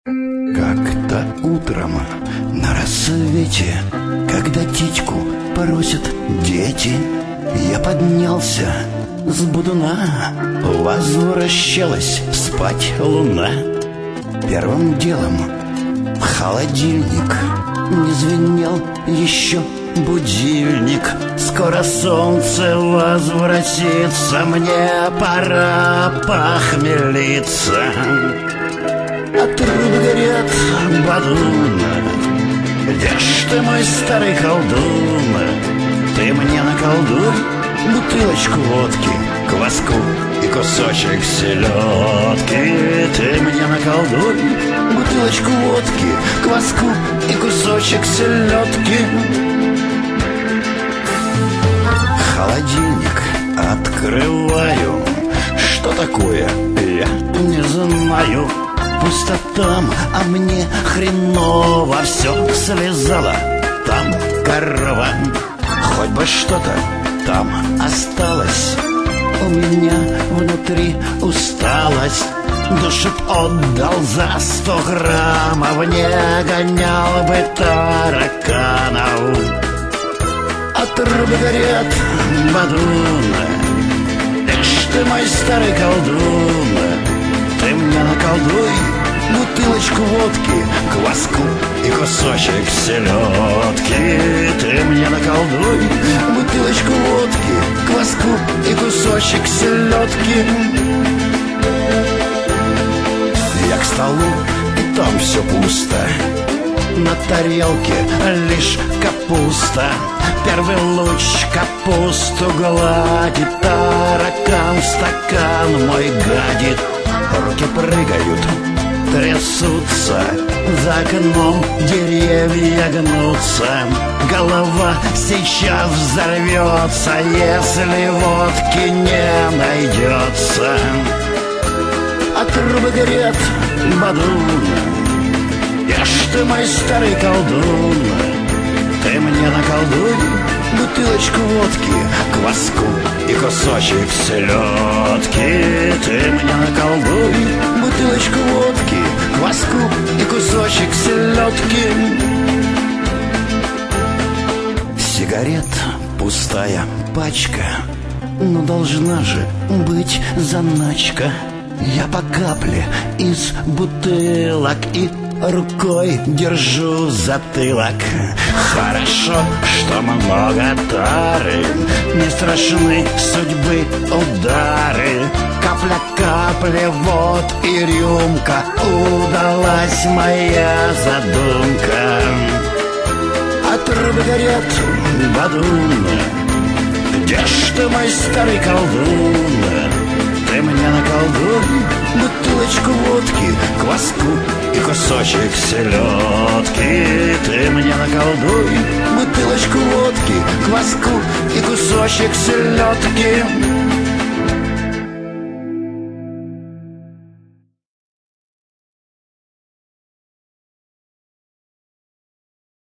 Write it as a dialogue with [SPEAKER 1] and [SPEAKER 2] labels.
[SPEAKER 1] Как-то утром на рассвете, когда титьку просят дети, я поднялся с будуна, возвращалась спать луна. Первым делом в холодильник, не звенел еще будильник. Скоро солнце возвратится, мне пора похмелиться. А трубы горят, бадун, где ж ты, мой старый колдун? Ты мне наколдуй бутылочку водки, кваску и кусочек селедки. Ты мне наколдуй бутылочку водки, кваску и кусочек селедки. Холодильник открываю. Что такое? Я не знаю. Пусто там, а мне хреново. Все слезало, там корова. Хоть бы что-то там осталось. У меня внутри усталость. Душу б отдал за 100 граммов, не гонял бы тараканов. А трубы горят, бадун, ишь ты, мой старый колдун. Ты мне наколдуй бутылочку водки, кваску и кусочек селедки. Ты мне наколдуй бутылочку водки, кваску и кусочек селедки. Я к столу, и там все пусто. На тарелке лишь капуста. Первый луч капусту гладит, таракан стакан мой гадит. Руки прыгают, трясутся, за окном деревья гнутся. Голова сейчас взорвется, если водки не найдется. А трубы горят, бадун, я ж ты, мой старый колдун. Ты мне наколдуй бутылочку водки, кваску и кусочек селедки. Ты мне наколдуй бутылочку водки, кваску и кусочек селедки. Сигарет пустая пачка, но должна же быть заначка. Я по капле из бутылок и рукой держу затылок. Хорошо, что много тары, не страшны судьбы удары. Капля капли, вот и рюмка, удалась моя задумка. А трубы горят, бадун, где ж ты, мой старый колдун? Ты мне наколдуй бутылочку водки, кваску и кусочек селедки. Ты мне наколдуй бутылочку водки, кваску и кусочек селедки.